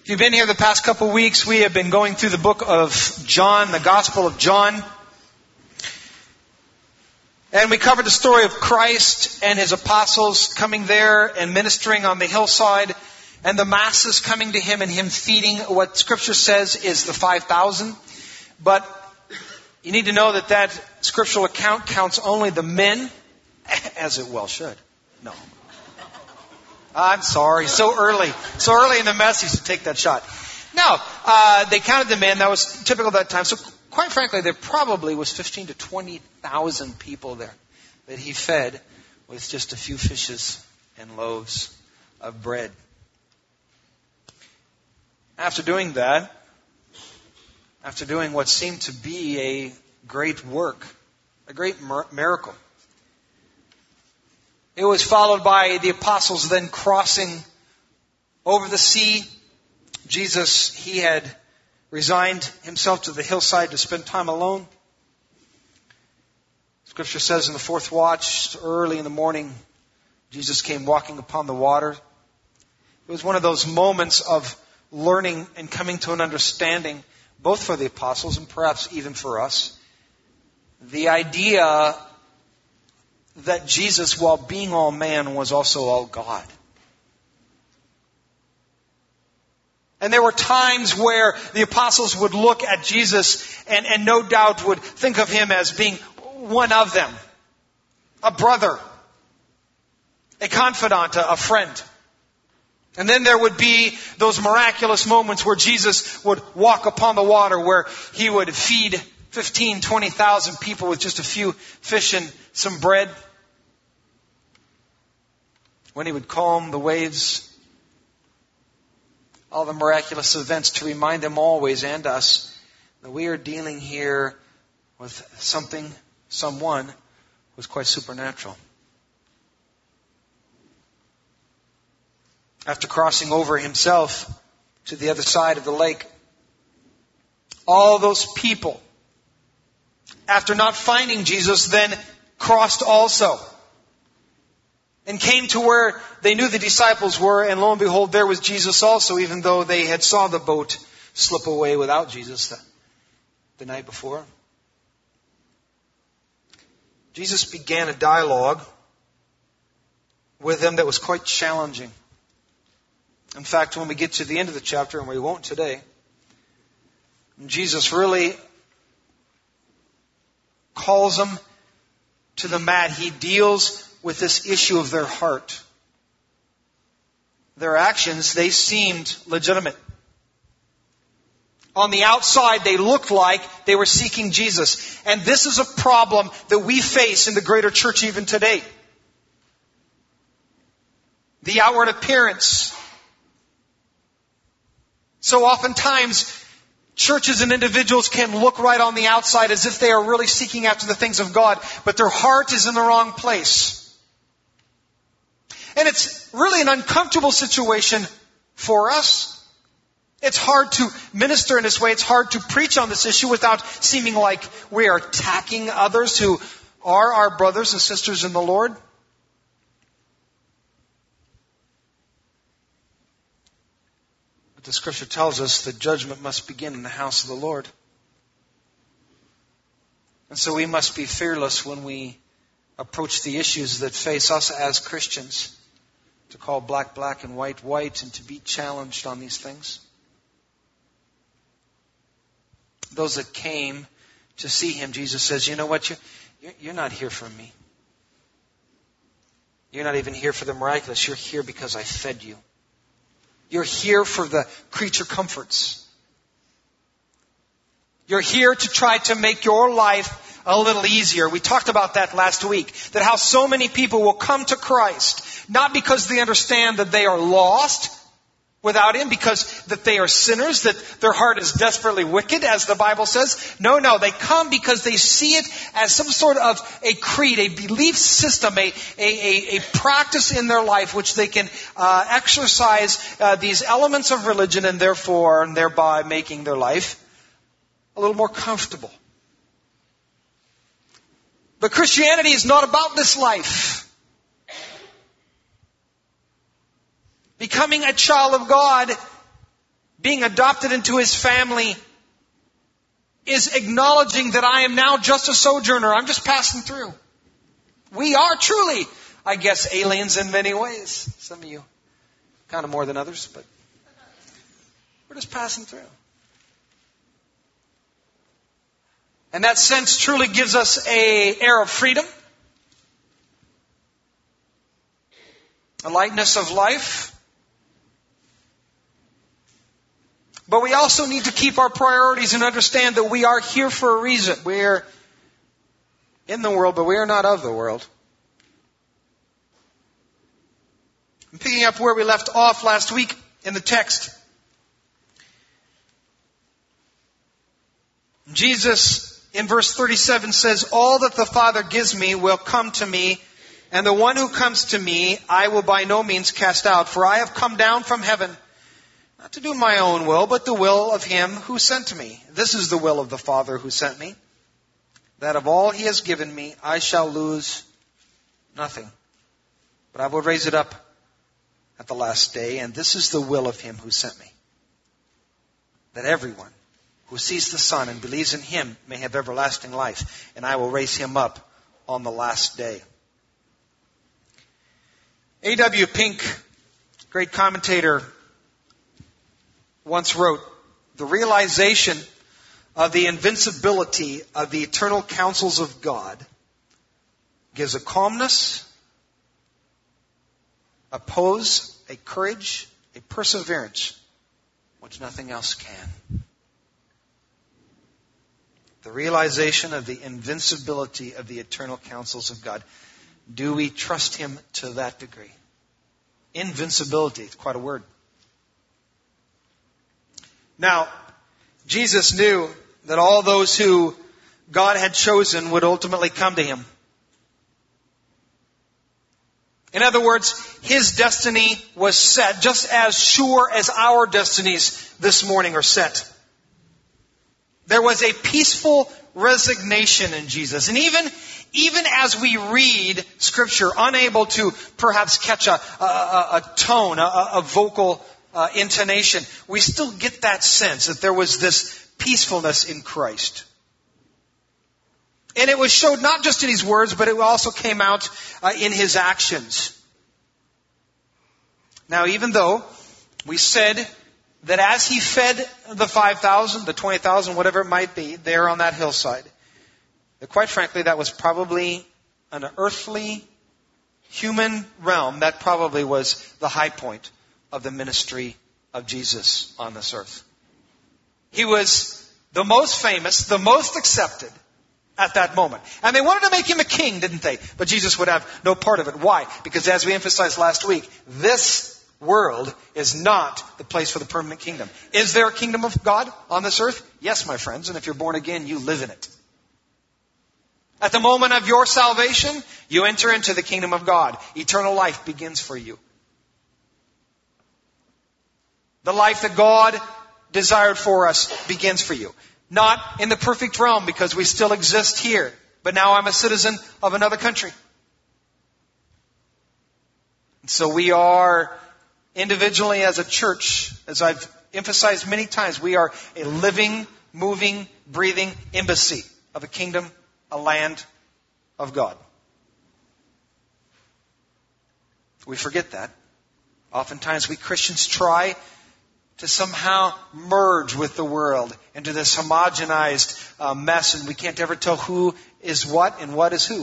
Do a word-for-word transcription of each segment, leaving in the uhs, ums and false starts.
If you've been here the past couple weeks, we have been going through the book of John, the Gospel of John. And we covered the story of Christ and His apostles coming there and ministering on the hillside, and the masses coming to Him and Him feeding what Scripture says is the five thousand. But you need to know that that scriptural account counts only the men, as it well should. No. I'm sorry, so early. So early in the message to take that shot. No, uh, they counted the men. That was typical of that time. So quite frankly, there probably was fifteen to twenty thousand people there that He fed with just a few fishes and loaves of bread. After doing that, after doing what seemed to be a great work, a great miracle, it was followed by the apostles then crossing over the sea. Jesus, He had resigned Himself to the hillside to spend time alone. Scripture says in the fourth watch, early in the morning, Jesus came walking upon the water. It was one of those moments of learning and coming to an understanding, both for the apostles and perhaps even for us. The idea that Jesus, while being all man, was also all God. And there were times where the apostles would look at Jesus and, and no doubt would think of Him as being one of them. A brother. A confidant, a, a friend. And then there would be those miraculous moments where Jesus would walk upon the water, where He would feed fifteen, twenty thousand people with just a few fish and some bread. When He would calm the waves. All the miraculous events to remind them always and us that we are dealing here with something, someone who was quite supernatural. After crossing over Himself to the other side of the lake, all those people, after not finding Jesus, then crossed also. And came to where they knew the disciples were, and lo and behold, there was Jesus also, even though they had saw the boat slip away without Jesus the, the night before. Jesus began a dialogue with them that was quite challenging. In fact, when we get to the end of the chapter, and we won't today, Jesus really calls them to the mat. He deals with this issue of their heart. Their actions, they seemed legitimate. On the outside, they looked like they were seeking Jesus. And this is a problem that we face in the greater church even today. The outward appearance. So oftentimes, churches and individuals can look right on the outside as if they are really seeking after the things of God, but their heart is in the wrong place. And it's really an uncomfortable situation for us. It's hard to minister in this way. It's hard to preach on this issue without seeming like we are attacking others who are our brothers and sisters in the Lord. But the Scripture tells us that judgment must begin in the house of the Lord. And so we must be fearless when we approach the issues that face us as Christians. To call black, black, and white, white, and to be challenged on these things. Those that came to see Him, Jesus says, you know what, you're, you're not here for me. You're not even here for the miraculous. You're here because I fed you. You're here for the creature comforts. You're here to try to make your life a little easier. We talked about that last week. That how so many people will come to Christ, not because they understand that they are lost without Him, because that they are sinners, that their heart is desperately wicked, as the Bible says. No, no, they come because they see it as some sort of a creed, a belief system, a, a, a, a practice in their life which they can uh, exercise uh, these elements of religion, and therefore, and thereby making their life a little more comfortable. But Christianity is not about this life. Becoming a child of God being adopted into his family, is acknowledging that I am now just a sojourner. I'm just passing through. We are truly, I guess, aliens in many ways. Some of you kind of more than others, but we're just passing through. And that sense truly gives us an air of freedom, a lightness of life. But we also need to keep our priorities and understand that we are here for a reason. We are in the world, but we are not of the world. I'm picking up where we left off last week in the text. Jesus, in verse thirty-seven, says, "All that the Father gives me will come to me, and the one who comes to me I will by no means cast out. For I have come down from heaven, not to do my own will, but the will of him who sent me. This is the will of the Father who sent me, that of all he has given me I shall lose nothing, but I will raise it up at the last day. And this is the will of him who sent me, that everyone who sees the Son and believes in him may have everlasting life, and I will raise him up on the last day." A W Pink, great commentator, once wrote, "The realization of the invincibility of the eternal counsels of God gives a calmness, a pose, a courage, a perseverance, which nothing else can." The realization of the invincibility of the eternal counsels of God. Do we trust him to that degree? Invincibility, it's quite a word. Now, Jesus knew that all those who God had chosen would ultimately come to him. In other words, his destiny was set, just as sure as our destinies this morning are set. There was a peaceful resignation in Jesus. And even, even as we read Scripture, unable to perhaps catch a, a, a tone, a, a vocal uh, intonation, we still get that sense that there was this peacefulness in Christ. And it was showed not just in his words, but it also came out uh, in his actions. Now, even though we said that as he fed the five thousand, the twenty thousand, whatever it might be, there on that hillside, that quite frankly, that was probably an earthly, human realm. That probably was the high point of the ministry of Jesus on this earth. He was the most famous, the most accepted at that moment. And they wanted to make him a king, didn't they? But Jesus would have no part of it. Why? Because as we emphasized last week, this world is not the place for the permanent kingdom. Is there a kingdom of God on this earth? Yes, my friends. And if you're born again, you live in it. At the moment of your salvation, you enter into the kingdom of God. Eternal life begins for you. The life that God desired for us begins for you. Not in the perfect realm, because we still exist here. But now I'm a citizen of another country. And so we are individually as a church, as I've emphasized many times, we are a living, moving, breathing embassy of a kingdom, a land of God. We forget that. Oftentimes we Christians try to somehow merge with the world into this homogenized uh, mess, and we can't ever tell who is what and what is who.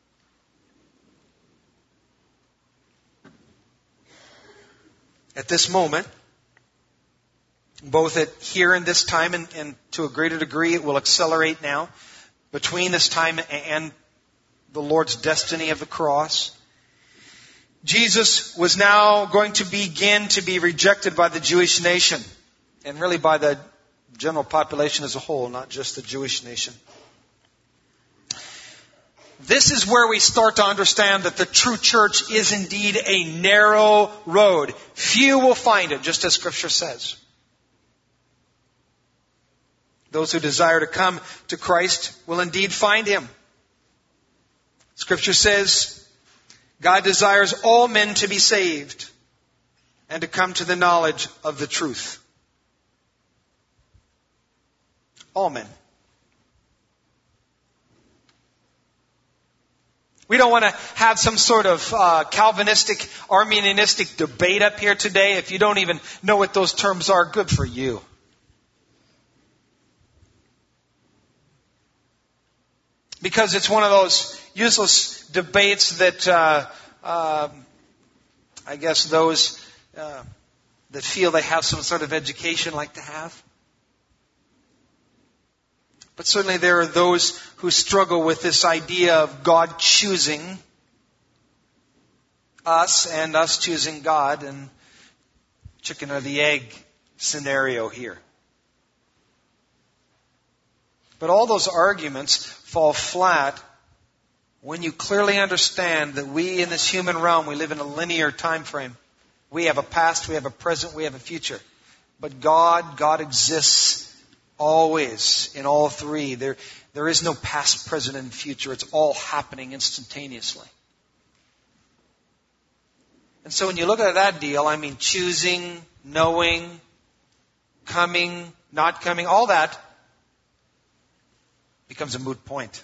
At this moment, both at here and this time, and, and to a greater degree it will accelerate now, between this time and the Lord's destiny of the cross, Jesus was now going to begin to be rejected by the Jewish nation, and really by the general population as a whole, not just the Jewish nation. This is where we start to understand that the true church is indeed a narrow road. Few will find it, just as Scripture says. Those who desire to come to Christ will indeed find Him. Scripture says, God desires all men to be saved and to come to the knowledge of the truth. All men. We don't want to have some sort of uh, Calvinistic, Arminianistic debate up here today. If you don't even know what those terms are, good for you. Because it's one of those useless debates that uh, uh, I guess those uh, that feel they have some sort of education like to have. But certainly there are those who struggle with this idea of God choosing us and us choosing God, and chicken or the egg scenario here. But all those arguments fall flat when you clearly understand that we in this human realm, we live in a linear time frame. We have a past, we have a present, we have a future. But God, God exists always in all three. There, there is no past, present, and future. It's all happening instantaneously. And so when you look at that deal, I mean choosing, knowing, coming, not coming, all that becomes a moot point.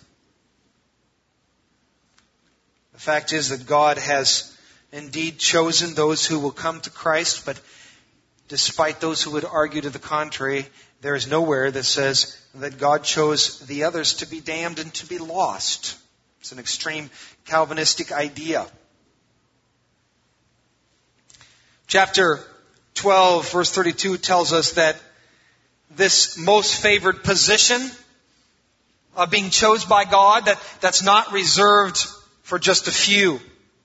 The fact is that God has indeed chosen those who will come to Christ, but despite those who would argue to the contrary, there is nowhere that says that God chose the others to be damned and to be lost. It's an extreme Calvinistic idea. Chapter twelve, verse thirty-two tells us that this most favored position of being chosen by God, that, that's not reserved for just a few.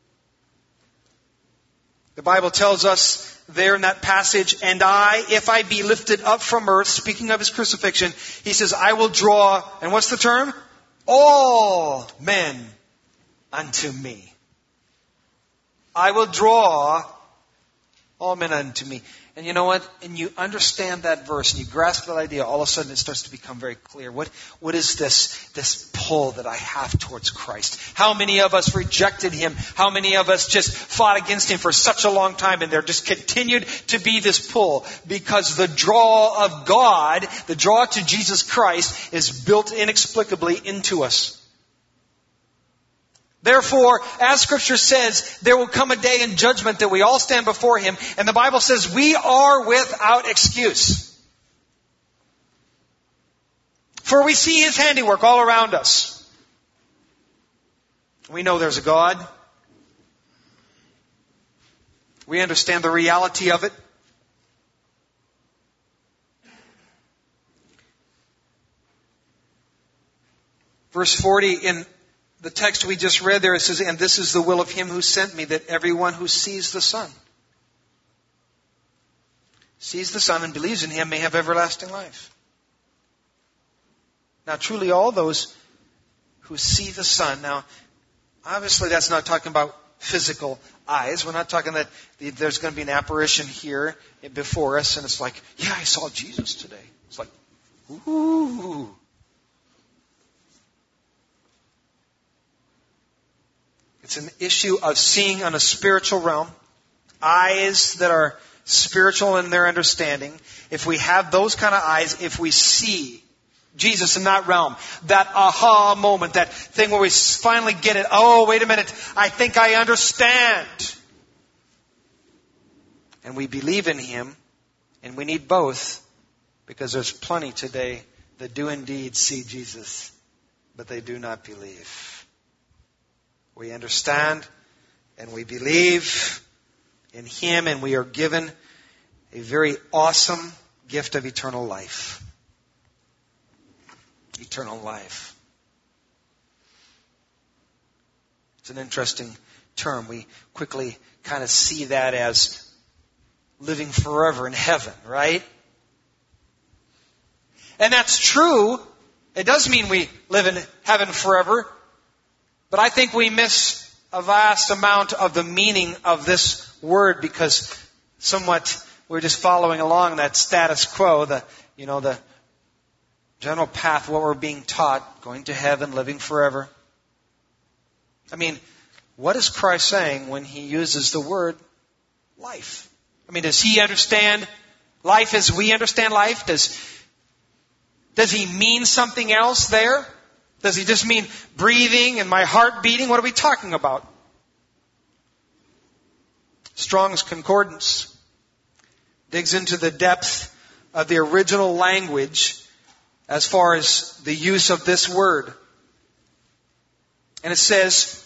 The Bible tells us there in that passage, and I, if I be lifted up from earth, speaking of His crucifixion, He says, I will draw, and what's the term? All men unto me. I will draw all men unto me. And you know what? And you understand that verse and you grasp that idea, all of a sudden it starts to become very clear. What, what is this, this pull that I have towards Christ? How many of us rejected Him? How many of us just fought against Him for such a long time, and there just continued to be this pull? Because the draw of God, the draw to Jesus Christ, is built inexplicably into us. Therefore, as Scripture says, there will come a day in judgment that we all stand before Him, and the Bible says we are without excuse. For we see His handiwork all around us. We know there's a God. We understand the reality of it. Verse forty in the text we just read there, it says, and this is the will of Him who sent me, that everyone who sees the Son, sees the Son and believes in Him may have everlasting life. Now truly all those who see the Son, now obviously that's not talking about physical eyes. We're not talking that there's going to be an apparition here before us and it's like, yeah, I saw Jesus today. It's like, ooh. It's an issue of seeing on a spiritual realm, eyes that are spiritual in their understanding. If we have those kind of eyes, if we see Jesus in that realm, that aha moment, that thing where we finally get it, oh, wait a minute, I think I understand. And we believe in Him, and we need both, because there's plenty today that do indeed see Jesus, but they do not believe. We understand and we believe in Him, and we are given a very awesome gift of eternal life. Eternal life. It's an interesting term. We quickly kind of see that as living forever in heaven, right? And that's true. It does mean we live in heaven forever. But I think we miss a vast amount of the meaning of this word, because somewhat we're just following along that status quo, the, you know, the general path, what we're being taught, going to heaven, living forever. I mean, what is Christ saying when He uses the word life? I mean, does He understand life as we understand life? Does Does he mean something else there? Does he just mean breathing and my heart beating? What are we talking about? Strong's Concordance digs into the depth of the original language as far as the use of this word. And it says,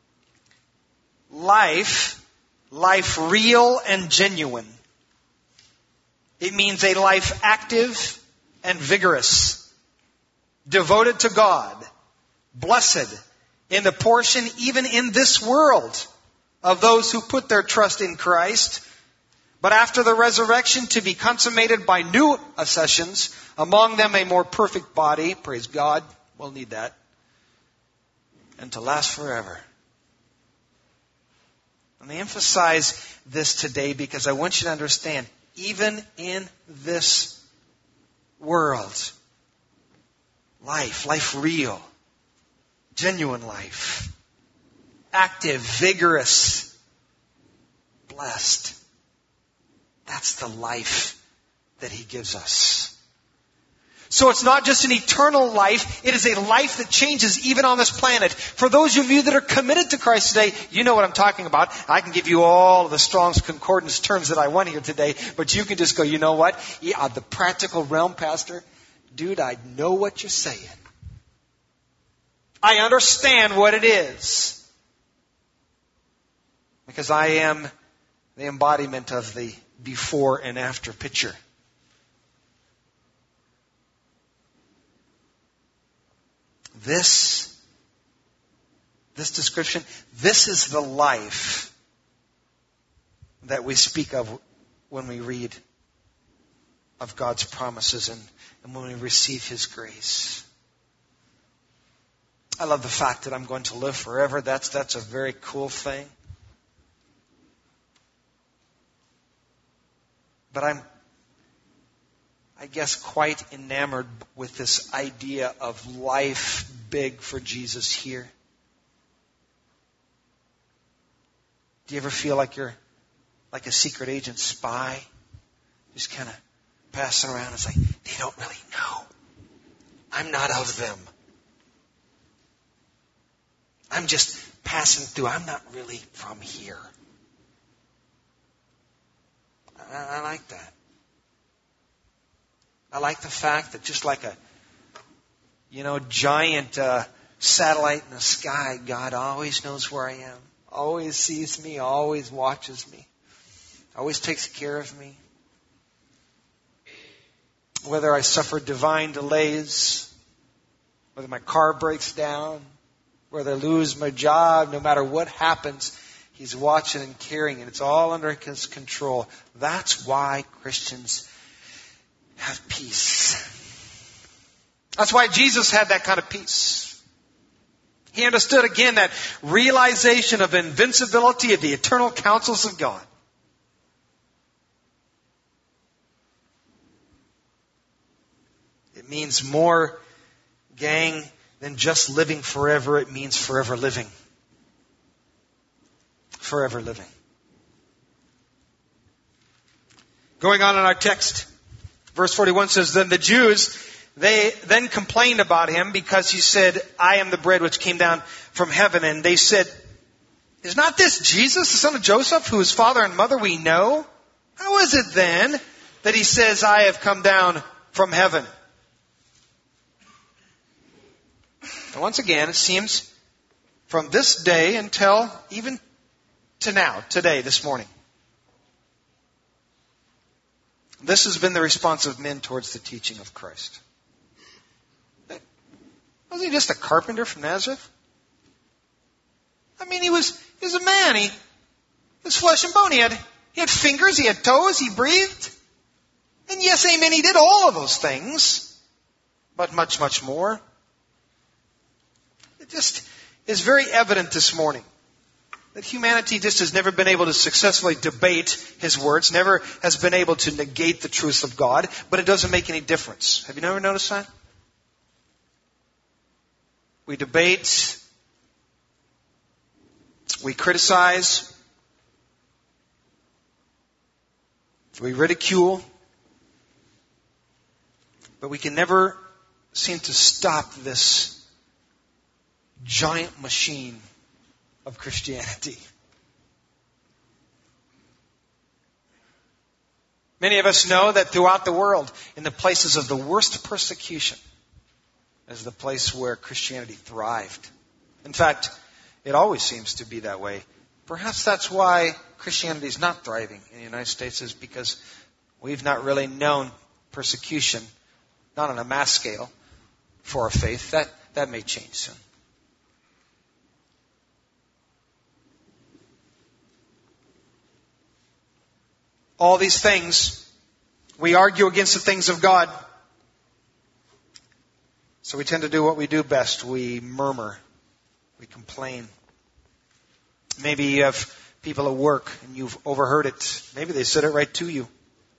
life, life real and genuine. It means a life active and vigorous, devoted to God, blessed in the portion even in this world of those who put their trust in Christ, but after the resurrection to be consummated by new accessions, among them a more perfect body, praise God, we'll need that, and to last forever. Let me emphasize this today because I want you to understand, even in this world, life, life real, genuine life, active, vigorous, blessed. That's the life that He gives us. So it's not just an eternal life, it is a life that changes even on this planet. For those of you that are committed to Christ today, you know what I'm talking about. I can give you all of the Strong's Concordance terms that I want here today, but you can just go, you know what? Yeah, the practical realm, Pastor, dude, I know what you're saying. I understand what it is. Because I am the embodiment of the before and after picture. This, this description, this is the life that we speak of when we read of God's promises and, and when we receive His grace. I love the fact that I'm going to live forever. That's, that's a very cool thing. But I'm, I guess, quite enamored with this idea of life big for Jesus here. Do you ever feel like you're like a secret agent spy? Just kind of passing around. It's like, they don't really know. I'm not of them. I'm just passing through. I'm not really from here. I, I like that. I like the fact that just like a, you know, giant uh, satellite in the sky, God always knows where I am, always sees me, always watches me, always takes care of me. Whether I suffer divine delays, whether my car breaks down, whether I lose my job, no matter what happens, He's watching and caring, and it's all under His control. That's why Christians have peace. That's why Jesus had that kind of peace. He understood again that realization of invincibility of the eternal counsels of God. It means more, gang, than just living forever. It means forever living. Forever living. Going on in our text, verse forty-one says, Then the Jews, they then complained about Him because He said, I am the bread which came down from heaven. And they said, Is not this Jesus, the son of Joseph, whose father and mother we know? How is it then that He says, I have come down from heaven? And once again, it seems from this day until even to now, today, this morning, this has been the response of men towards the teaching of Christ. Was he just a carpenter from Nazareth? I mean, he was, he was a man. He, he was flesh and bone. He had, he had fingers, he had toes, he breathed. And yes, amen, he did all of those things. But much, much more. It just is very evident this morning that humanity just has never been able to successfully debate His words, never has been able to negate the truth of God, but it doesn't make any difference. Have you never noticed that? We debate, we criticize, we ridicule, but we can never seem to stop this giant machine of Christianity. Many of us know that throughout the world, in the places of the worst persecution, is the place where Christianity thrived. In fact, it always seems to be that way. Perhaps that's why Christianity is not thriving in the United States, is because we've not really known persecution, not on a mass scale, for our faith. That, that may change soon. All these things, we argue against the things of God. So we tend to do what we do best. We murmur. We complain. Maybe you have people at work and you've overheard it. Maybe they said it right to you.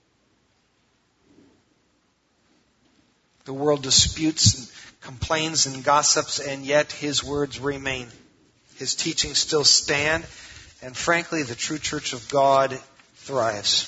The world disputes and complains and gossips, and yet His words remain. His teachings still stand. And frankly, the true church of God thrives.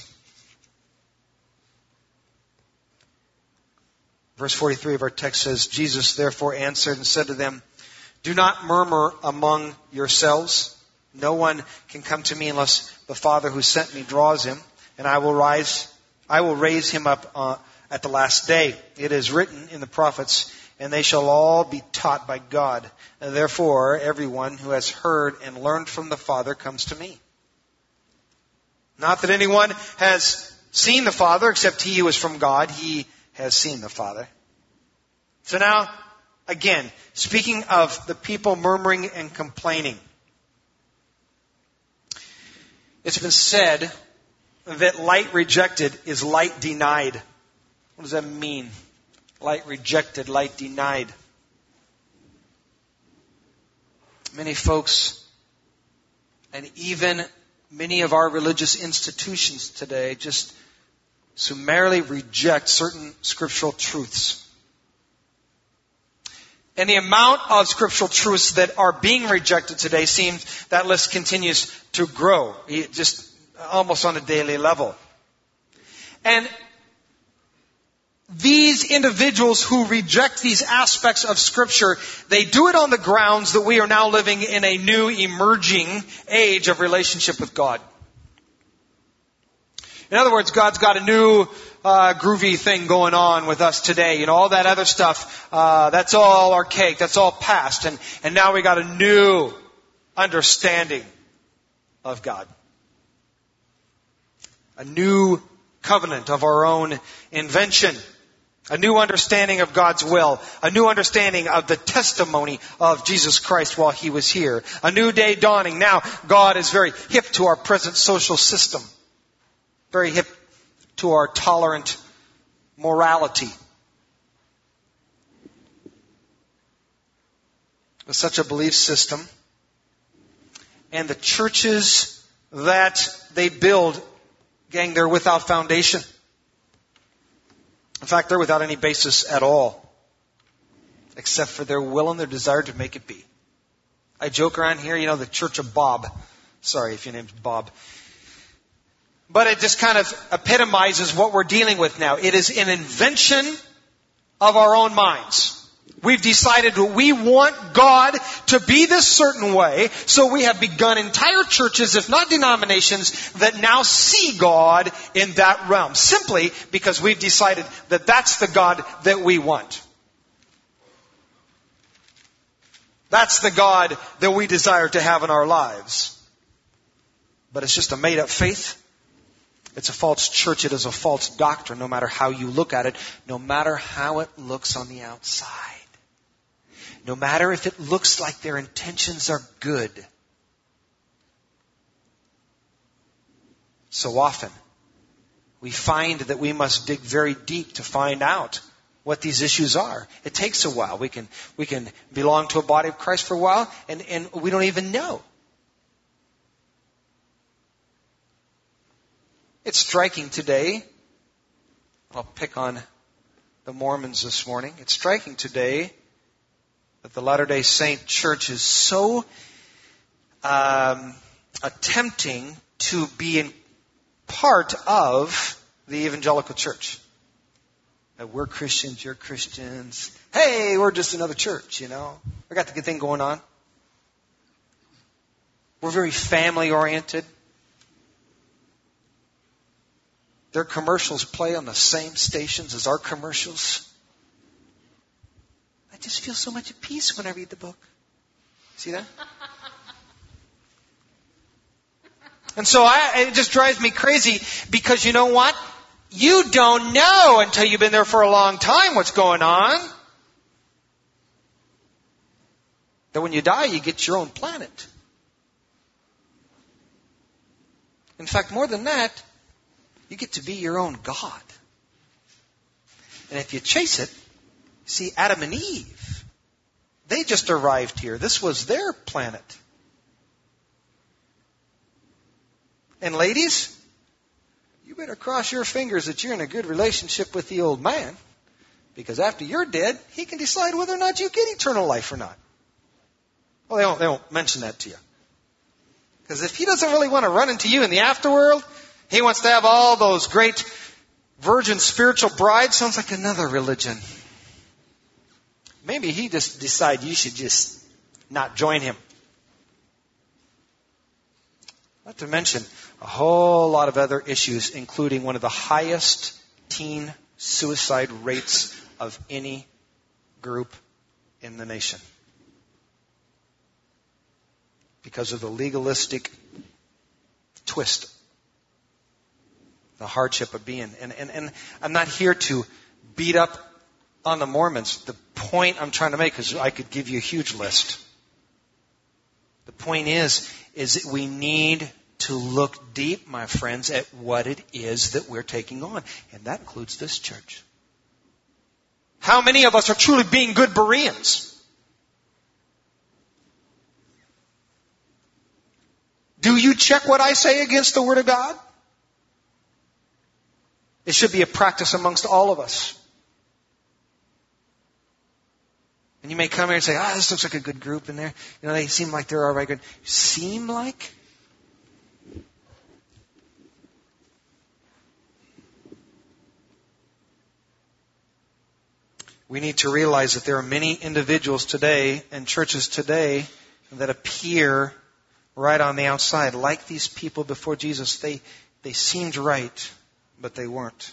Verse forty-three of our text says, Jesus therefore answered and said to them, do not murmur among yourselves. No one can come to me unless the Father who sent me draws him, and I will rise, I will raise him up uh, at the last day. It is written in the prophets, and they shall all be taught by God. And therefore, everyone who has heard and learned from the Father comes to me. Not that anyone has seen the Father, except he who is from God. He has seen the Father. So now, again, speaking of the people murmuring and complaining, it's been said that light rejected is light denied. What does that mean? Light rejected, light denied. Many folks, and even many of our religious institutions today, just summarily reject certain scriptural truths. And the amount of scriptural truths that are being rejected today seems that list continues to grow, just almost on a daily level. And these individuals who reject these aspects of Scripture, they do it on the grounds that we are now living in a new emerging age of relationship with God. In other words, God's got a new uh, groovy thing going on with us today. You know, all that other stuff, uh, that's all archaic, that's all past. And, and now we got a new understanding of God. A new covenant of our own invention. A new understanding of God's will. A new understanding of the testimony of Jesus Christ while He was here. A new day dawning. Now, God is very hip to our present social system. Very hip to our tolerant morality. With such a belief system, and the churches that they build, gang, they're without foundation. In fact, they're without any basis at all, except for their will and their desire to make it be. I joke around here, you know, the Church of Bob. Sorry if your name's Bob. But it just kind of epitomizes what we're dealing with now. It is an invention of our own minds. We've decided that we want God to be this certain way, so we have begun entire churches, if not denominations, that now see God in that realm, simply because we've decided that that's the God that we want. That's the God that we desire to have in our lives. But it's just a made-up faith. It's a false church. It is a false doctrine, no matter how you look at it, no matter how it looks on the outside. No matter if it looks like their intentions are good. So often, we find that we must dig very deep to find out what these issues are. It takes a while. We can, we can belong to a body of Christ for a while, and, and we don't even know. It's striking today. I'll pick on the Mormons this morning. It's striking today that the Latter-day Saint Church is so um, attempting to be in part of the evangelical church. Uh, we're Christians, you're Christians. Hey, we're just another church, you know. We got the good thing going on. We're very family oriented. Their commercials play on the same stations as our commercials. I just feel so much at peace when I read the book. See that? And so I, it just drives me crazy because you know what? You don't know until you've been there for a long time what's going on. That when you die, you get your own planet. In fact, more than that, you get to be your own God. And if you chase it, see, Adam and Eve, they just arrived here. This was their planet. And ladies, you better cross your fingers that you're in a good relationship with the old man. Because after you're dead, he can decide whether or not you get eternal life or not. Well, they don't, they don't mention that to you. Because if he doesn't really want to run into you in the afterworld, he wants to have all those great virgin spiritual brides. Sounds like another religion. Maybe he just decided you should just not join him. Not to mention a whole lot of other issues, including one of the highest teen suicide rates of any group in the nation. Because of the legalistic twist. The hardship of being. And, and, and I'm not here to beat up on the Mormons. The point I'm trying to make is I could give you a huge list. The point is, is that we need to look deep, my friends, at what it is that we're taking on. And that includes this church. How many of us are truly being good Bereans? Do you check what I say against the Word of God? It should be a practice amongst all of us. And you may come here and say, ah, this looks like a good group in there. You know, they seem like they're all right good. Seem like? We need to realize that there are many individuals today and churches today that appear right on the outside, like these people before Jesus. They, they seemed right, but they weren't.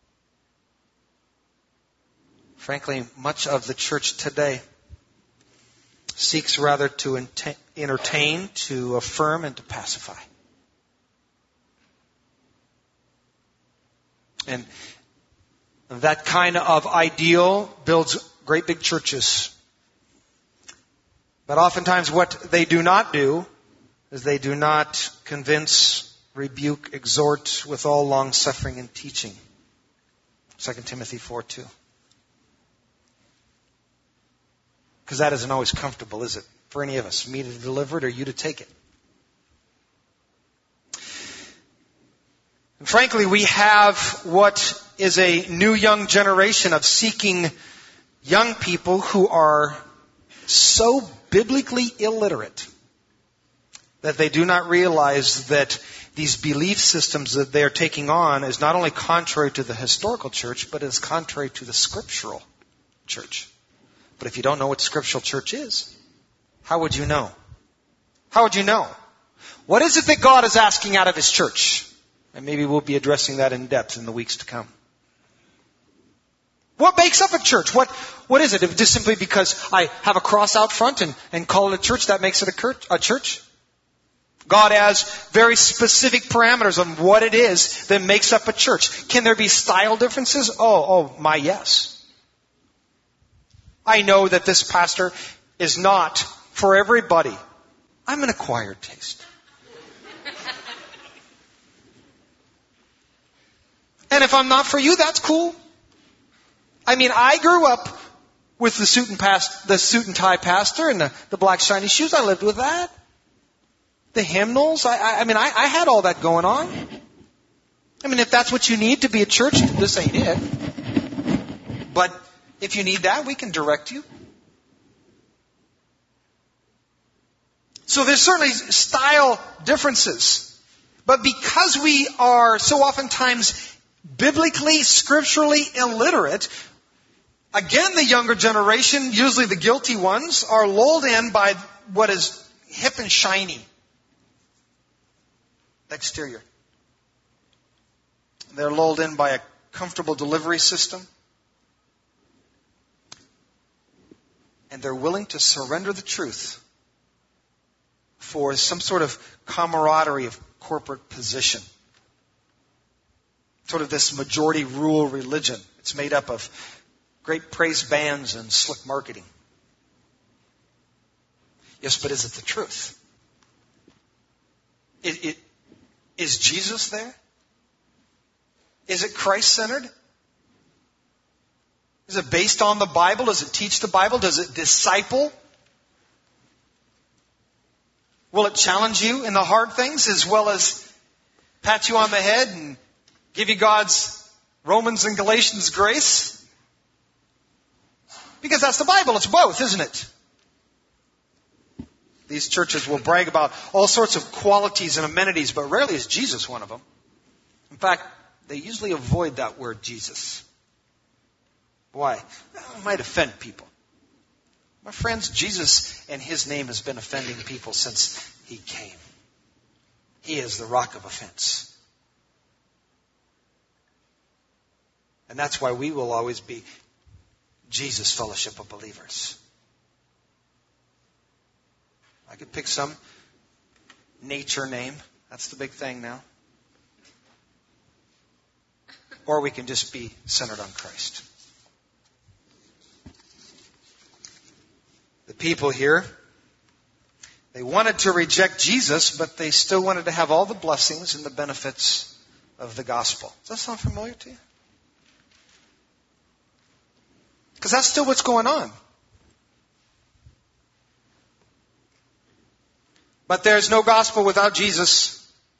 Frankly, much of the church today seeks rather to ent- entertain, to affirm, and to pacify. And that kind of ideal builds great big churches. But oftentimes what they do not do is they do not convince, rebuke, exhort with all long suffering and teaching. Second Timothy four two. Because that isn't always comfortable, is it? For any of us, me to deliver it or you to take it. And frankly, we have what is a new young generation of seeking young people who are so biblically illiterate that they do not realize that these belief systems that they are taking on is not only contrary to the historical church, but is contrary to the scriptural church. But if you don't know what scriptural church is, how would you know? How would you know? What is it that God is asking out of His church? And maybe we'll be addressing that in depth in the weeks to come. What makes up a church? What, what is it? If just simply because I have a cross out front and, and call it a church, that makes it a church? God has very specific parameters on what it is that makes up a church. Can there be style differences? Oh, oh, my yes. I know that this pastor is not for everybody. I'm an acquired taste. And if I'm not for you, that's cool. I mean, I grew up with the suit and past, the suit and tie pastor and the, the black shiny shoes. I lived with that. The hymnals. I, I, I mean, I, I had all that going on. I mean, if that's what you need to be a church, this ain't it. But if you need that, we can direct you. So there's certainly style differences. But because we are so oftentimes biblically, scripturally illiterate. Again, the younger generation, usually the guilty ones, are lulled in by what is hip and shiny. The exterior. They're lulled in by a comfortable delivery system. And they're willing to surrender the truth for some sort of camaraderie of corporate position. Sort of this majority rule religion. It's made up of great praise bands and slick marketing. Yes, but is it the truth? It, it, is Jesus there? Is it Christ-centered? Is it based on the Bible? Does it teach the Bible? Does it disciple? Will it challenge you in the hard things as well as pat you on the head and give you God's Romans and Galatians grace? Because that's the Bible. It's both, isn't it? These churches will brag about all sorts of qualities and amenities, but rarely is Jesus one of them. In fact, they usually avoid that word Jesus. Why? Well, it might offend people. My friends, Jesus and His name has been offending people since He came. He is the rock of offense. And that's why we will always be Jesus Fellowship of Believers. I could pick some nature name. That's the big thing now. Or we can just be centered on Christ. The people here, they wanted to reject Jesus, but they still wanted to have all the blessings and the benefits of the gospel. Does that sound familiar to you? Because that's still what's going on. But there's no gospel without Jesus.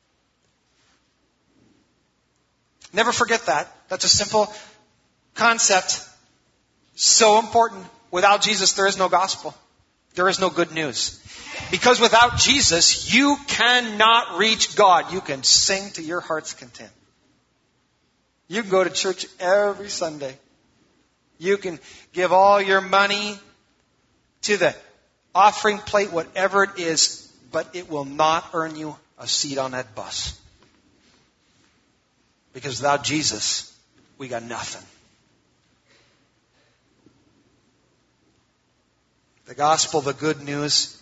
Never forget that. That's a simple concept. So important. Without Jesus, there is no gospel. There is no good news. Because without Jesus, you cannot reach God. You can sing to your heart's content. You can go to church every Sunday. You can give all your money to the offering plate, whatever it is, but it will not earn you a seat on that bus. Because without Jesus, we got nothing. The gospel, the good news,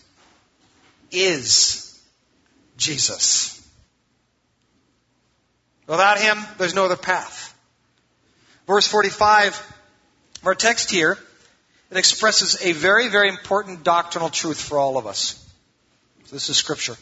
is Jesus. Without Him, there's no other path. Verse forty-five of our text here, it expresses a very, very important doctrinal truth for all of us. So this is Scripture.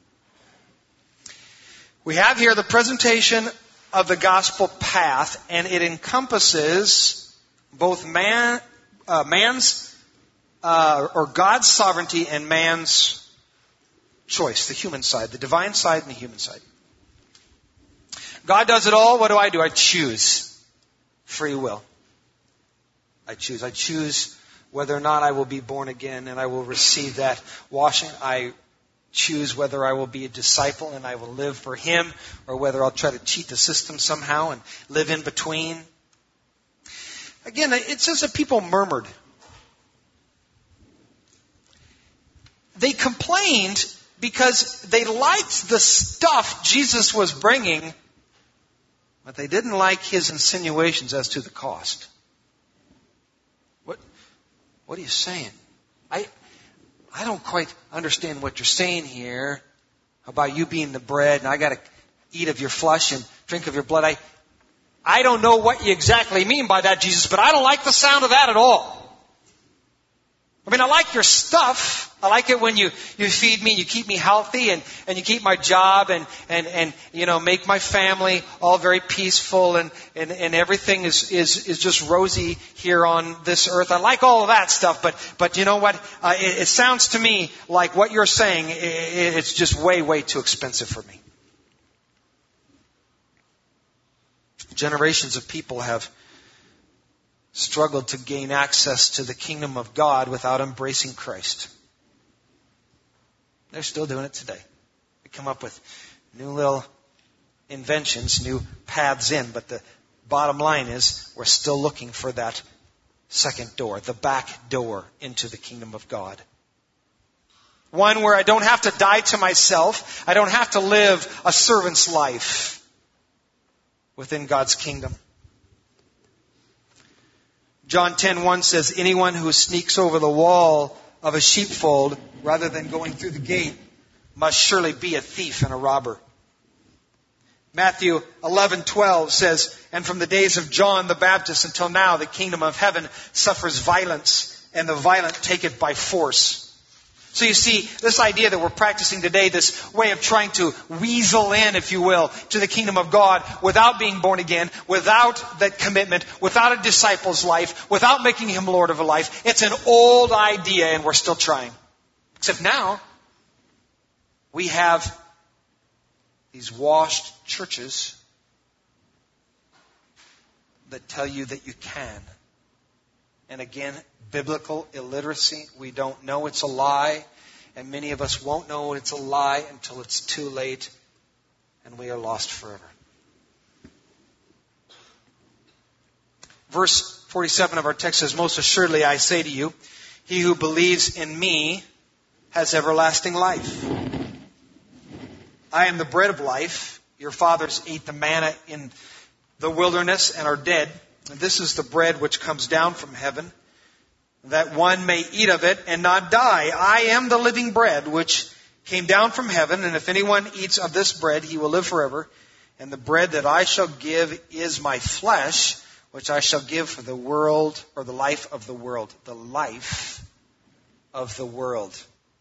We have here the presentation of the gospel path, and it encompasses both man, uh, man's uh, or God's sovereignty and man's choice, the human side, the divine side and the human side. God does it all. What do I do? I choose free will. I choose. I choose whether or not I will be born again and I will receive that washing. I choose whether I will be a disciple and I will live for Him, or whether I'll try to cheat the system somehow and live in between. Again, it says that people murmured. They complained because they liked the stuff Jesus was bringing, but they didn't like His insinuations as to the cost. What, what are you saying? I... I don't quite understand what you're saying here about you being the bread and I got to eat of your flesh and drink of your blood. I, I don't know what you exactly mean by that, Jesus, but I don't like the sound of that at all. I mean, I like your stuff. I like it when you, you feed me, you keep me healthy, and, and you keep my job and, and, and, you know, make my family all very peaceful, and, and, and everything is, is, is just rosy here on this earth. I like all of that stuff, but, but you know what? Uh, it, it sounds to me like what you're saying, it, it's just way, way too expensive for me. Generations of people have struggled to gain access to the kingdom of God without embracing Christ. They're still doing it today. They come up with new little inventions, new paths in. But the bottom line is we're still looking for that second door, the back door into the kingdom of God. One where I don't have to die to myself. I don't have to live a servant's life within God's kingdom. John ten one says, anyone who sneaks over the wall of a sheepfold rather than going through the gate must surely be a thief and a robber. Matthew eleven twelve says, and from the days of John the Baptist until now, the kingdom of heaven suffers violence, and the violent take it by force. So you see, this idea that we're practicing today, this way of trying to weasel in, if you will, to the kingdom of God without being born again, without that commitment, without a disciple's life, without making him Lord of a life, it's an old idea and we're still trying. Except now, we have these washed churches that tell you that you can. And again, biblical illiteracy. We don't know it's a lie. And many of us won't know it's a lie until it's too late. And we are lost forever. Verse forty-seven of our text says, most assuredly I say to you, he who believes in me has everlasting life. I am the bread of life. Your fathers ate the manna in the wilderness and are dead. And this is the bread which comes down from heaven, that one may eat of it and not die. I am the living bread which came down from heaven, and if anyone eats of this bread, he will live forever. And the bread that I shall give is my flesh, which I shall give for the world, or the life of the world. The life of the world.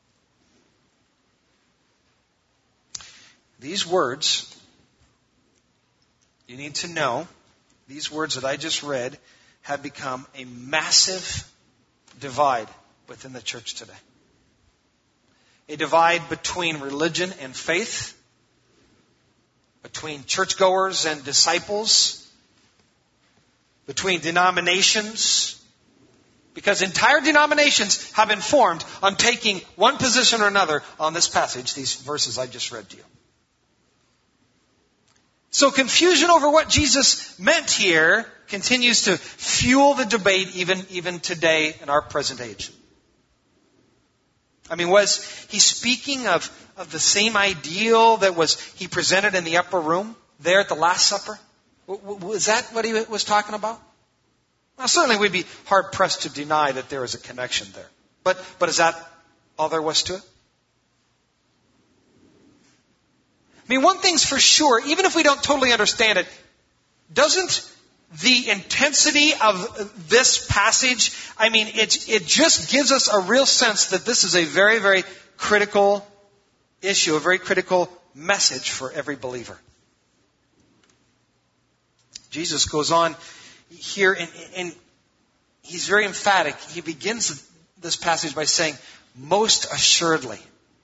These words, you need to know, these words that I just read have become a massive divide within the church today. A divide between religion and faith, between churchgoers and disciples, between denominations, because entire denominations have been formed on taking one position or another on this passage, these verses I just read to you. So confusion over what Jesus meant here continues to fuel the debate even, even today in our present age. I mean, was he speaking of, of the same ideal that was he presented in the upper room there at the Last Supper? Was that what he was talking about? Well, certainly we'd be hard pressed to deny that there is a connection there. But, but is that all there was to it? I mean, one thing's for sure, even if we don't totally understand it, doesn't the intensity of this passage, I mean, it, it just gives us a real sense that this is a very, very critical issue, a very critical message for every believer. Jesus goes on here, and, and he's very emphatic. He begins this passage by saying, most assuredly.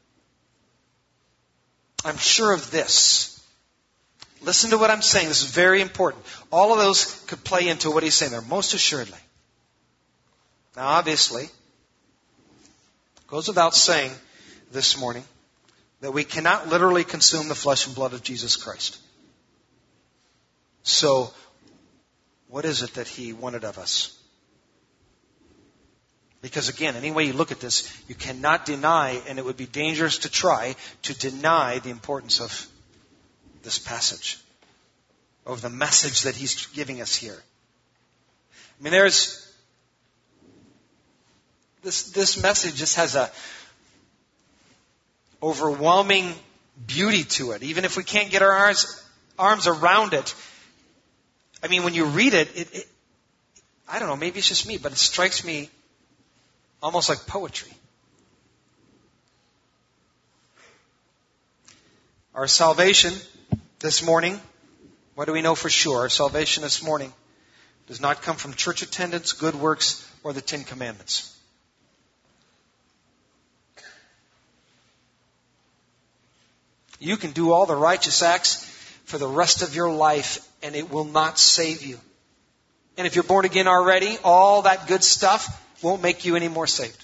I'm sure of this. Listen to what I'm saying. This is very important. All of those could play into what he's saying there. Most assuredly. Now, obviously, it goes without saying this morning that we cannot literally consume the flesh and blood of Jesus Christ. So, what is it that he wanted of us? Because again, any way you look at this, you cannot deny, and it would be dangerous to try to deny the importance of this passage, of the message that he's giving us here. I mean, there's this this message just has a overwhelming beauty to it. Even if we can't get our arms, arms around it, I mean, when you read it, it, it, I don't know, maybe it's just me, but it strikes me almost like poetry. Our salvation this morning, what do we know for sure? Our salvation this morning does not come from church attendance, good works, or the Ten Commandments. You can do all the righteous acts for the rest of your life, and it will not save you. And if you're born again already, all that good stuff won't make you any more saved.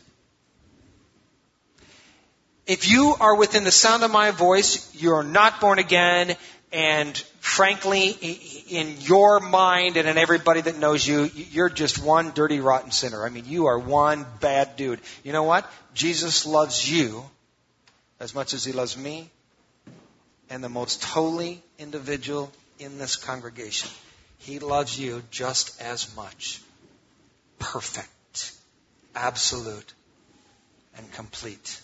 If you are within the sound of my voice, you're not born again, And frankly, in your mind and in everybody that knows you, you're just one dirty, rotten sinner. I mean, you are one bad dude. You know what? Jesus loves you as much as he loves me and the most holy individual in this congregation. He loves you just as much. Perfect, absolute, and complete.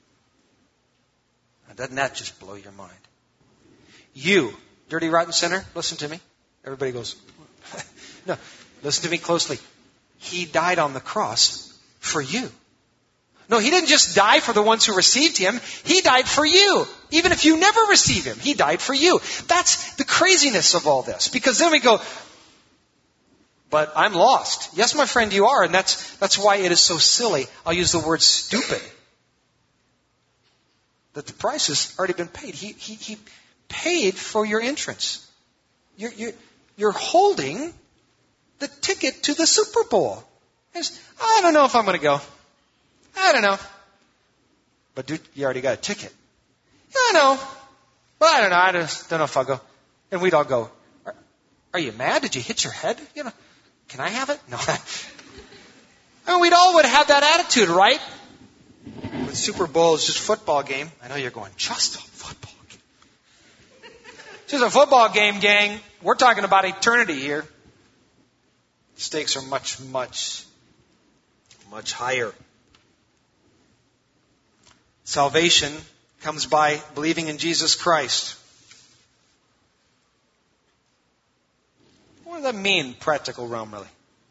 Now, doesn't that just blow your mind? You, dirty, rotten sinner, listen to me. Everybody goes, no, listen to me closely. He died on the cross for you. No, he didn't just die for the ones who received him. He died for you. Even if you never receive him, he died for you. That's the craziness of all this. Because then we go, but I'm lost. Yes, my friend, you are. And that's, that's why it is so silly. I'll use the word stupid. That the price has already been paid. He, he, he paid for your entrance. You're, you're, you're holding the ticket to the Super Bowl. It's, I don't know if I'm going to go. I don't know. But dude, you already got a ticket. I know. Well, I don't know. I just don't know if I'll go. And we'd all go, are, are you mad? Did you hit your head? You know, can I have it? No. I mean, we'd all would have that attitude, right? With Super Bowl is just a football game. I know you're going, just a football game. Just a football game, gang. We're talking about eternity here. The stakes are much, much, much higher. Salvation comes by believing in Jesus Christ. What does that mean, practical realm, really?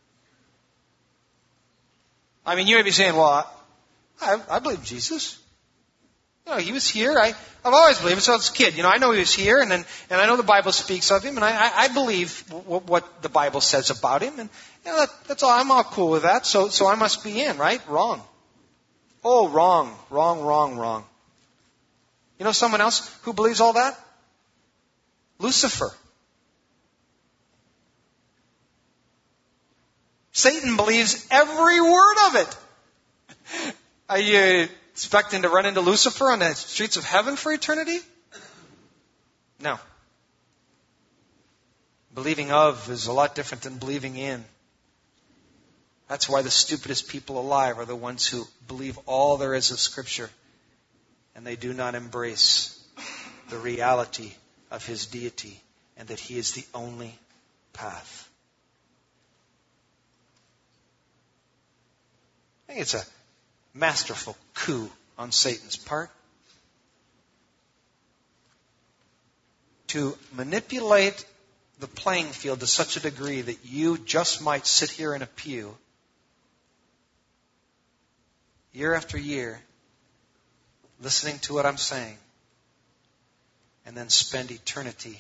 I mean, you may be saying, well, I, I believe in Jesus. You know, he was here. I, I've always believed. So as a kid, you know, I know he was here, and then, and I know the Bible speaks of him, and I, I, I believe w- what the Bible says about him, and you know, that, that's all. I'm all cool with that. So, so I must be in, right? Wrong. Oh, wrong, wrong, wrong, wrong. You know someone else who believes all that? Lucifer. Satan believes every word of it. Are you expecting to run into Lucifer on the streets of heaven for eternity? No. Believing of is a lot different than believing in. That's why the stupidest people alive are the ones who believe all there is of Scripture, and they do not embrace the reality of his deity and that he is the only path. I think it's a masterful coup on Satan's part to manipulate the playing field to such a degree that you just might sit here in a pew year after year listening to what I'm saying and then spend eternity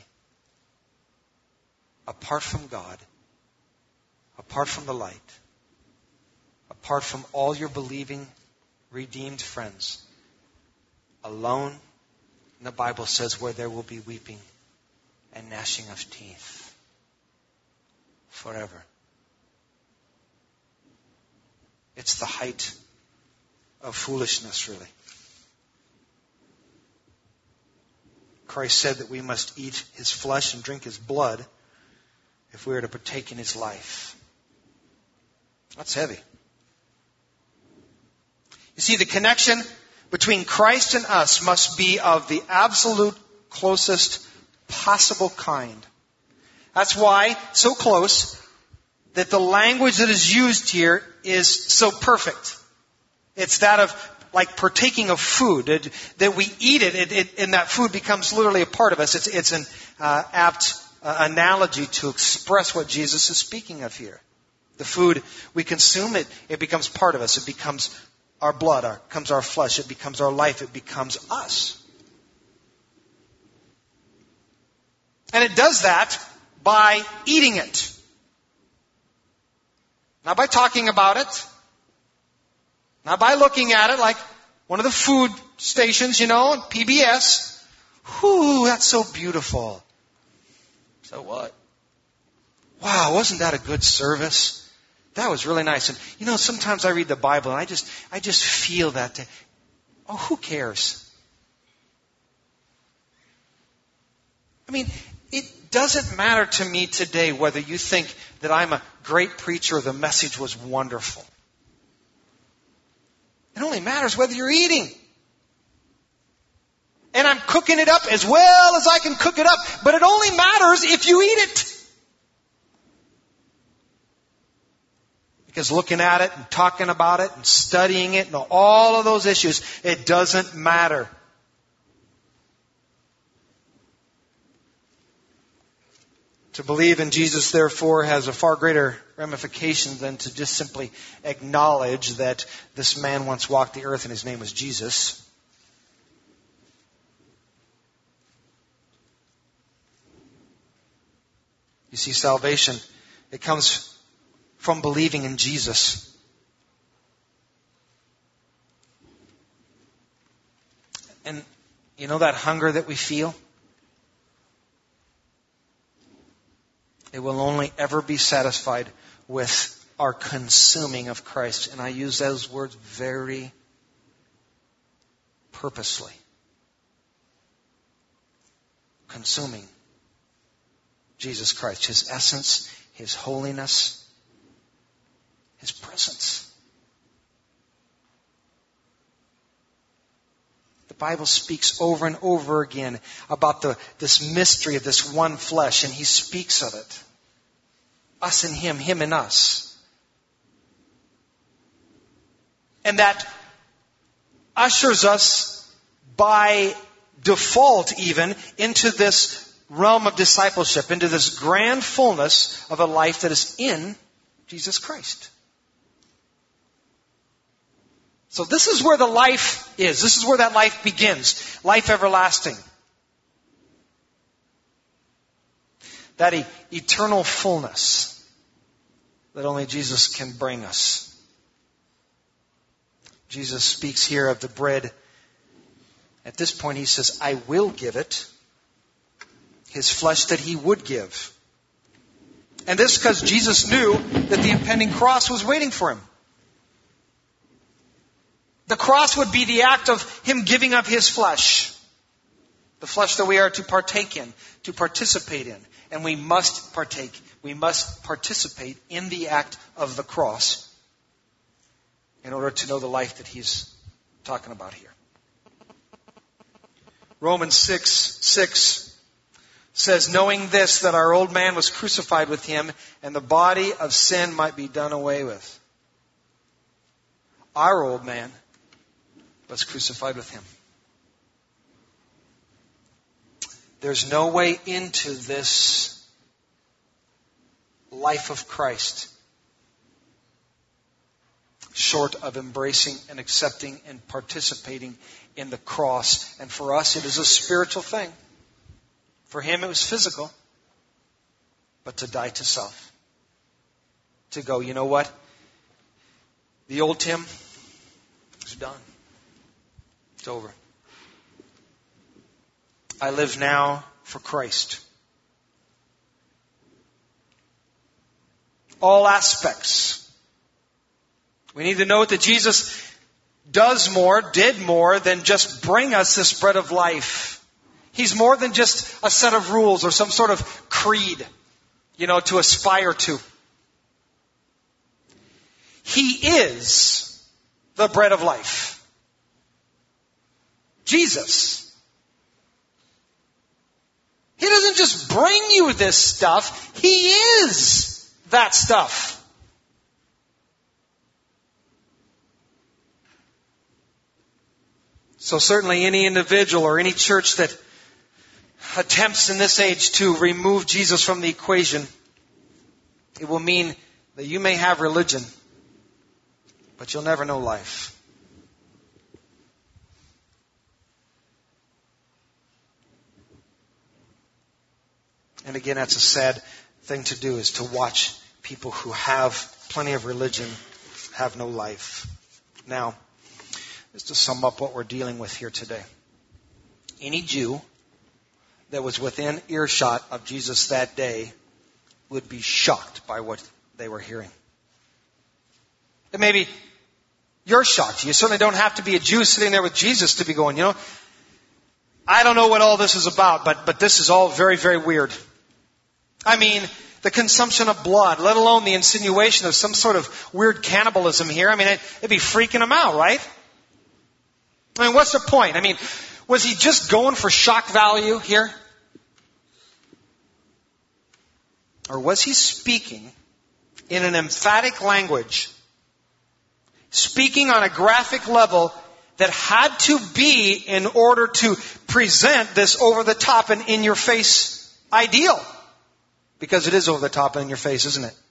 apart from God, apart from the light, apart from all your believing, redeemed friends, alone, and the Bible says where there will be weeping and gnashing of teeth forever. It's the height of foolishness, really. Christ said that we must eat his flesh and drink his blood if we are to partake in his life. That's heavy. You see, the connection between Christ and us must be of the absolute closest possible kind. That's why, so close, that the language that is used here is so perfect. It's that of like partaking of food, it, that we eat it, it, it, and that food becomes literally a part of us. It's, it's an uh, apt uh, analogy to express what Jesus is speaking of here. The food we consume, it, it becomes part of us. It becomes our blood, our, becomes our flesh. It becomes our life. It becomes us. And it does that by eating it. Not by talking about it. Not by looking at it like one of the food stations, you know, P B S. Whew, that's so beautiful. So what? Wow, wasn't that a good service? That was really nice. And you know, sometimes I read the Bible and I just, I just feel that. To, oh, who cares? I mean, it doesn't matter to me today whether you think that I'm a great preacher or the message was wonderful. It only matters whether you're eating. And I'm cooking it up as well as I can cook it up. But it only matters if you eat it. Because looking at it and talking about it and studying it and all of those issues, it doesn't matter. To believe in Jesus, therefore, has a far greater ramification than to just simply acknowledge that this man once walked the earth and his name was Jesus. You see, salvation, it comes from believing in Jesus. And you know that hunger that we feel? It will only ever be satisfied with our consuming of Christ. And I use those words very purposely. Consuming Jesus Christ, His essence, His holiness, His presence. The Bible speaks over and over again about the, this mystery of this one flesh, and He speaks of it. Us and Him, Him and us. And that ushers us by default even into this realm of discipleship, into this grand fullness of a life that is in Jesus Christ. So this is where the life is. This is where that life begins. Life everlasting. That e- eternal fullness that only Jesus can bring us. Jesus speaks here of the bread. At this point He says, I will give it. His flesh that He would give. And this because Jesus knew that the impending cross was waiting for Him. The cross would be the act of Him giving up His flesh. The flesh that we are to partake in, to participate in. And we must partake. We must participate in the act of the cross in order to know the life that He's talking about here. Romans six six says, knowing this, that our old man was crucified with Him, and the body of sin might be done away with. Our old man was crucified with Him. There's no way into this life of Christ short of embracing and accepting and participating in the cross. And for us, it is a spiritual thing. For Him, it was physical. But to die to self. To go, you know what? The old Tim is done. It's over. I live now for Christ. All aspects. We need to know that Jesus does more, did more than just bring us this bread of life. He's more than just a set of rules or some sort of creed, you know, to aspire to. He is the bread of life. Jesus. He doesn't just bring you this stuff. He is that stuff. So certainly any individual or any church that attempts in this age to remove Jesus from the equation, it will mean that you may have religion, but you'll never know life. And again, that's a sad thing to do, is to watch people who have plenty of religion have no life. Now, just to sum up what we're dealing with here today. Any Jew that was within earshot of Jesus that day would be shocked by what they were hearing. And maybe you're shocked. You certainly don't have to be a Jew sitting there with Jesus to be going, you know, I don't know what all this is about, but, but this is all very, very weird. I mean, the consumption of blood, let alone the insinuation of some sort of weird cannibalism here. I mean, it, it'd be freaking him out, right? I mean, what's the point? I mean, was he just going for shock value here? Or was he speaking in an emphatic language, speaking on a graphic level that had to be in order to present this over-the-top and in-your-face ideal? Because it is over-the-top and in your face, isn't it?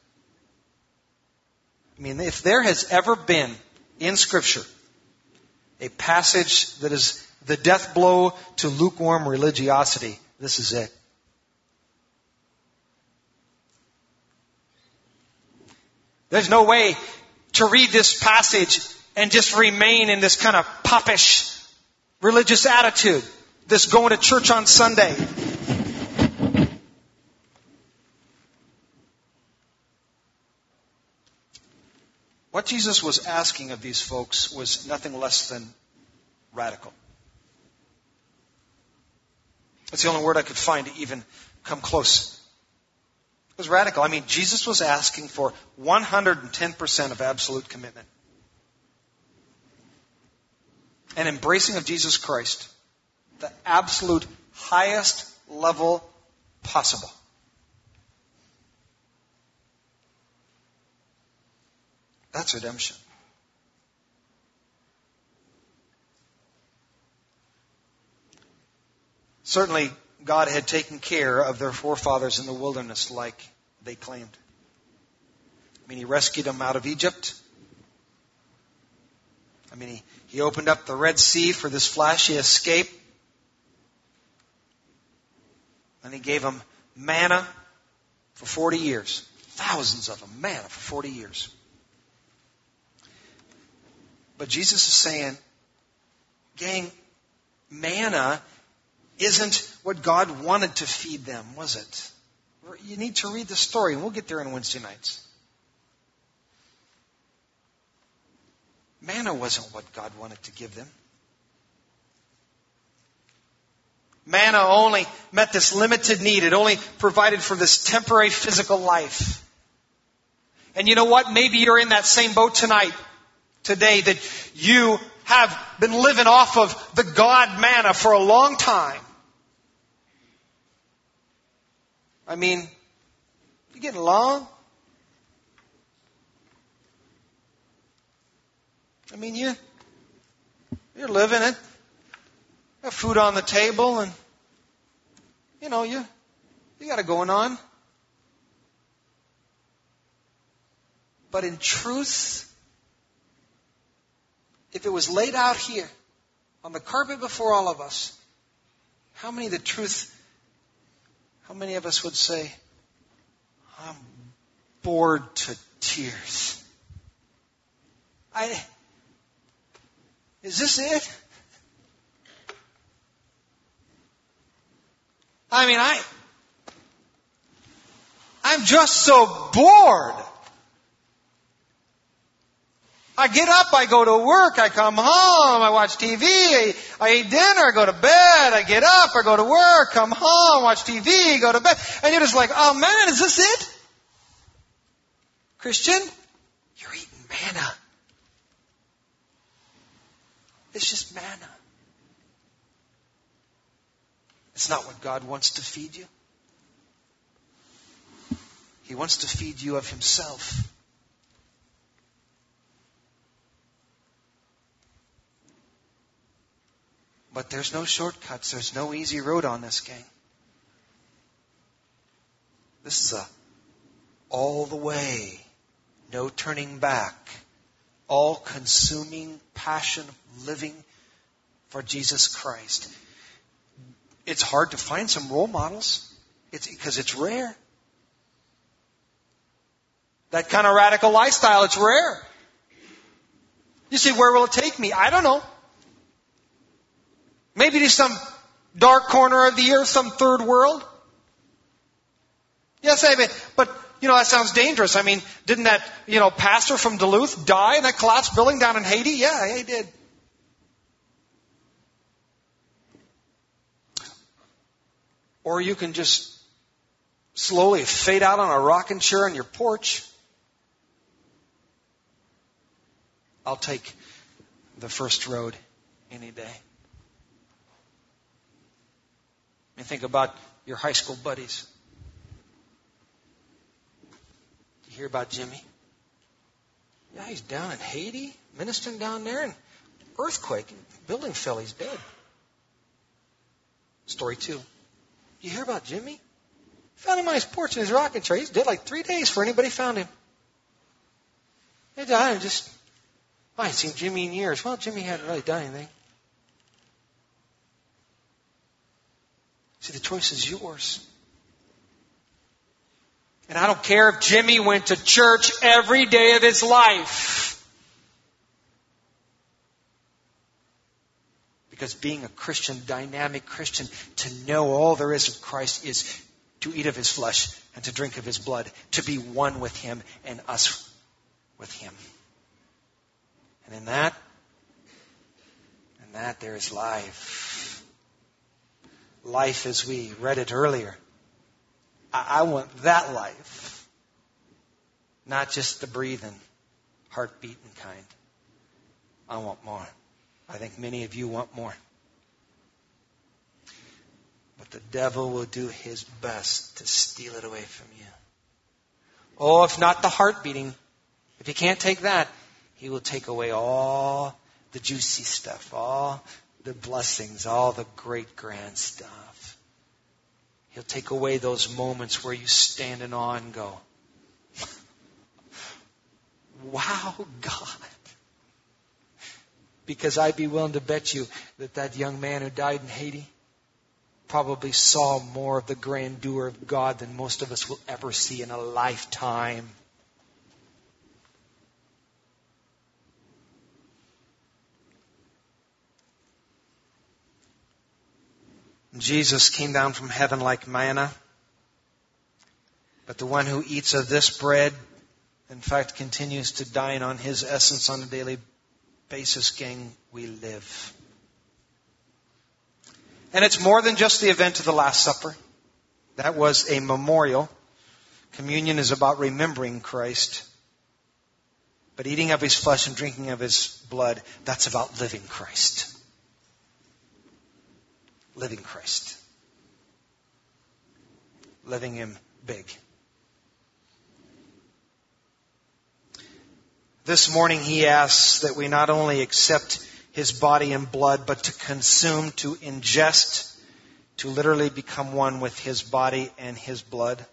I mean, if there has ever been in Scripture a passage that is the death blow to lukewarm religiosity, this is it. There's no way to read this passage and just remain in this kind of popish religious attitude, this going to church on Sunday. What Jesus was asking of these folks was nothing less than radical. That's the only word I could find to even come close. It was radical. I mean, Jesus was asking for one hundred ten percent of absolute commitment. An embracing of Jesus Christ, the absolute highest level possible. That's redemption. Certainly, God had taken care of their forefathers in the wilderness like they claimed. I mean, He rescued them out of Egypt. I mean, He, he opened up the Red Sea for this flashy escape. And He gave them manna for forty years. Thousands of them, manna for forty years. But Jesus is saying, gang, manna isn't what God wanted to feed them, was it? You need to read the story, and we'll get there on Wednesday nights. Manna wasn't what God wanted to give them. Manna only met this limited need. It only provided for this temporary physical life. And you know what? Maybe you're in that same boat tonight, today, that you have been living off of the God manna for a long time. I mean, you getting along? I mean, you, you're living it. You have food on the table and, you know, you, you got it going on. But in truth, if it was laid out here on the carpet before all of us, how many of the truth, how many of us would say, I'm bored to tears. I, is this it? I mean, I, I'm just so bored. I get up, I go to work, I come home, I watch T V, I, I eat dinner, I go to bed, I get up, I go to work, come home, watch T V, go to bed. And you're just like, oh man, is this it? Christian, you're eating manna. It's just manna. It's not what God wants to feed you. He wants to feed you of Himself. But there's no shortcuts. There's no easy road on this, gang. This is a all the way, no turning back, all-consuming passion of living for Jesus Christ. It's hard to find some role models. It's because it's rare. That kind of radical lifestyle, it's rare. You say, where will it take me? I don't know. Maybe to some dark corner of the earth, some third world. Yes, I mean, but, you know, that sounds dangerous. I mean, didn't that, you know, pastor from Duluth die in that collapsed building down in Haiti? Yeah, he did. Or you can just slowly fade out on a rocking chair on your porch. I'll take the first road any day. And think about your high school buddies. You hear about Jimmy? Yeah, he's down in Haiti, ministering down there, and earthquake, building fell, he's dead. Story two. You hear about Jimmy? Found him on his porch in his rocking chair. He's dead like three days before anybody found him. He died and just, I hadn't seen Jimmy in years. Well, Jimmy hadn't really done anything. See, the choice is yours. And I don't care if Jimmy went to church every day of his life. Because being a Christian, dynamic Christian, to know all there is of Christ is to eat of His flesh and to drink of His blood, to be one with Him and us with Him. And in that, in that there is life. Life as we read it earlier. I, I want that life. Not just the breathing, heart-beating kind. I want more. I think many of you want more. But the devil will do his best to steal it away from you. Oh, if not the heart beating, if he can't take that, he will take away all the juicy stuff, all the blessings, all the great grand stuff. He'll take away those moments where you stand in awe and go, wow, God. Because I'd be willing to bet you that that young man who died in Haiti probably saw more of the grandeur of God than most of us will ever see in a lifetime. Jesus came down from heaven like manna. But the one who eats of this bread, in fact, continues to dine on His essence on a daily basis, gang, we live. And it's more than just the event of the Last Supper. That was a memorial. Communion is about remembering Christ. But eating of His flesh and drinking of His blood, that's about living Christ. Living Christ. Living Him big. This morning He asks that we not only accept His body and blood, but to consume, to ingest, to literally become one with His body and His blood.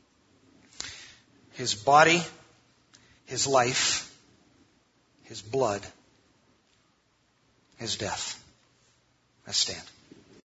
His body, His life, His blood, His death. Let's stand.